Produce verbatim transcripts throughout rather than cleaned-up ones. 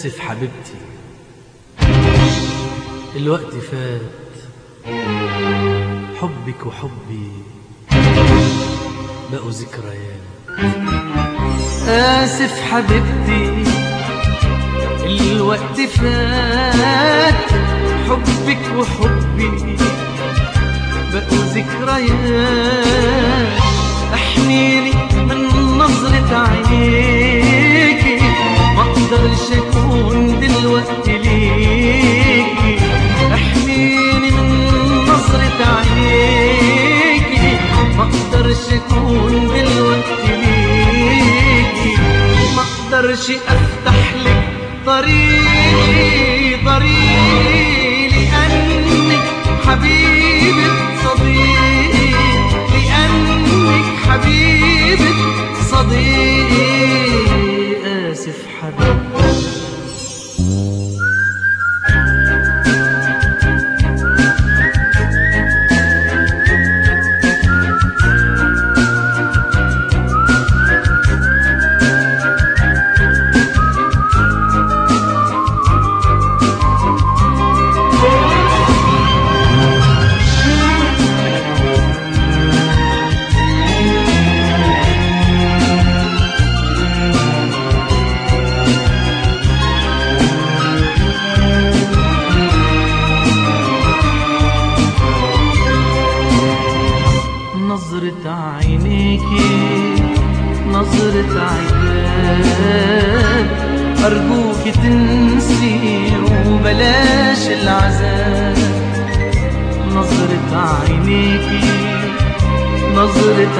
آسف حبيبتي، الوقت فات، حبك وحبي بقوا ذكريات. آسف حبيبتي، الوقت فات، حبك وحبي بقوا ذكريات. احنيلي من نظرة عينيكي، ما اقدرش اكون دلوقتي ليكي. احنيلي من نظرة عينيكي، ما اقدرش اكون دلوقتي ليكي. ما اقدرش افتح لك طريقي طريقي، لانك حبيبة صديقي، لانك حبيبة صديقي. آسف حبيبتي. نظرة عينيكي نظرة عتاب، أرجوك تنسي وبلاش العذاب. نظرة عينيكي نظرة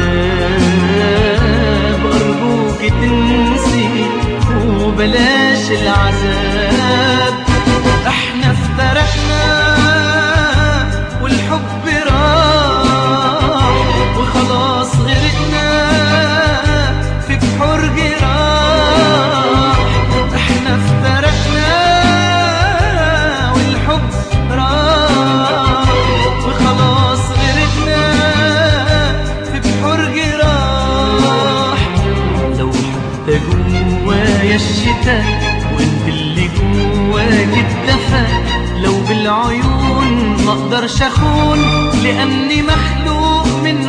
عتاب، أرجوك تنسي وبلاش العذاب. احنا افترقنا والحب راح، وخلاص غرقنا في بحور جراح. احنا افترقنا والحب راح، وخلاص غرقنا في بحور جراح. لو حتى جوايا الشتا وانت اللي جواك الدفا، لو بالعيون ما اقدرش اخون لاني مخلوق من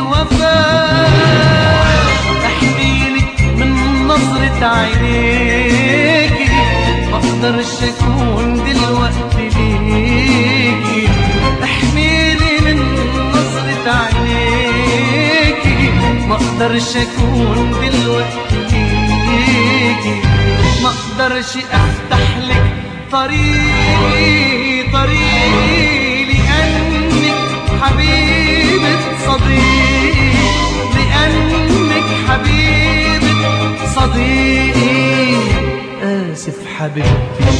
وفاء. احكيلي من نظرة عينيكي، ما اقدرش اكون دلوقتي ليكي. احميلي من نظرة عينيكي، ما اقدرش اكون دلوقتي ليكي. ما اقدرش افتح لك طريقي طريقي، لانك حبيبة صديقي، لانك حبيبة صديقي. آسف حبيبتي.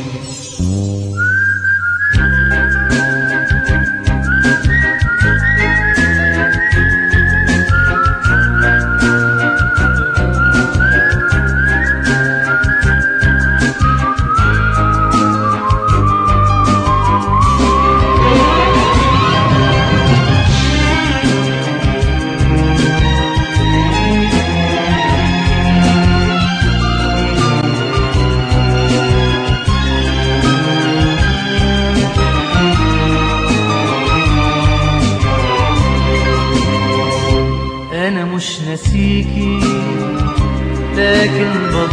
أنا مش ناسيكي لكن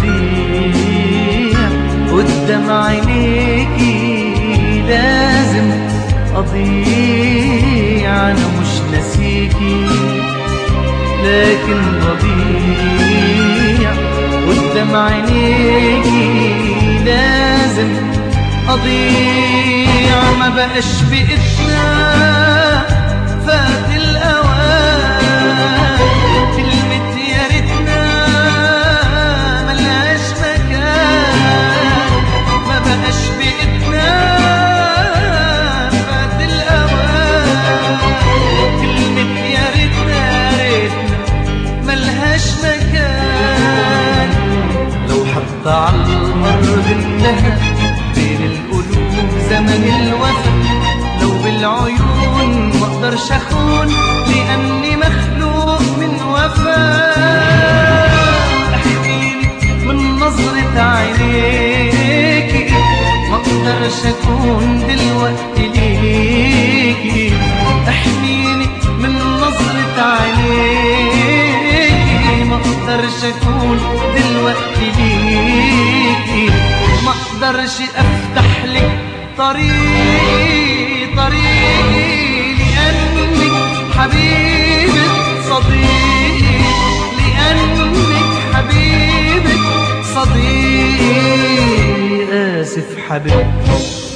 بضيع قدام عينيكي، لازم أضيع. أنا مش ناسيكي لكن بضيع قدام عينيكي، لازم أضيع. ما بقاش بإيدنا فات الأوان، كلمة يا ريتنا ملهاش مكان. ما بقاش بإيدنا فات الأوان، كلمة يا ريتنا ريتنا ملهاش مكان. لو حتى عالأرض انتهى بين القلوب زمن الوفا، لو بالعيون ما اقدرش اخون لاني مخلوق من وفاء. احكيلي من نظرة عينيك، اقدرش اكون دلوقتي ليكي، ما اقدرش افتح لك طريقي طريقي، لانك حبيبة صديقي، لانك حبيبة صديقي. اسف حبيبتي